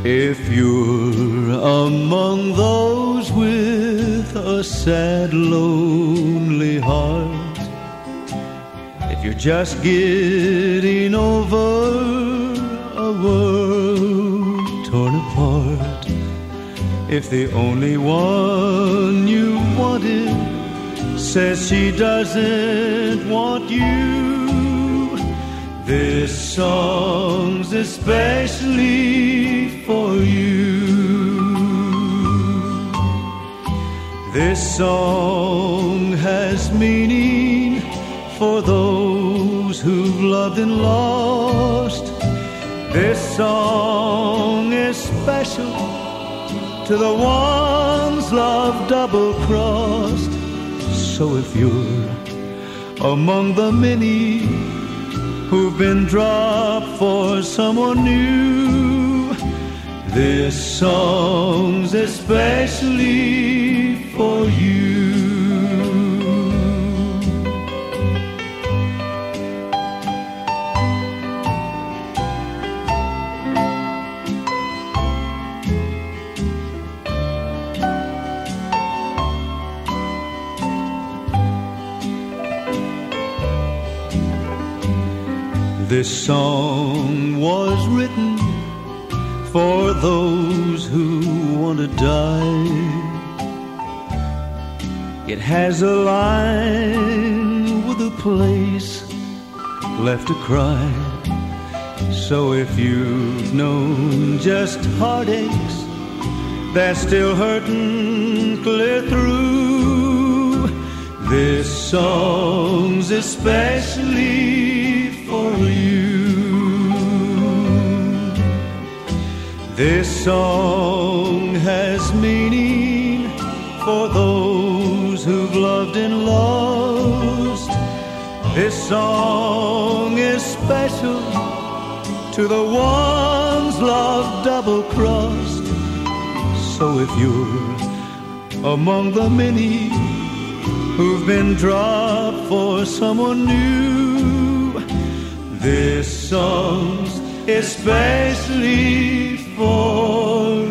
If you're among those with a sad, lonely heart, if you're just getting over a world torn apart, if the only one you wanted says she doesn't want you, this song's especially for you. This song has meaning for those who've loved and lost. This song is special to the ones love double-crossed. So if you're among the many who've been dropped for someone new, this song's especially for you. This song was written for those who want to die. It has a line with a place left to cry. So if you've known just heartaches that's still hurting clear through, this song's especially for you. This song has meaning for those who've loved and lost. This song is special to the ones loved double-crossed. So if you're among the many who've been dropped for someone new, this song's especially for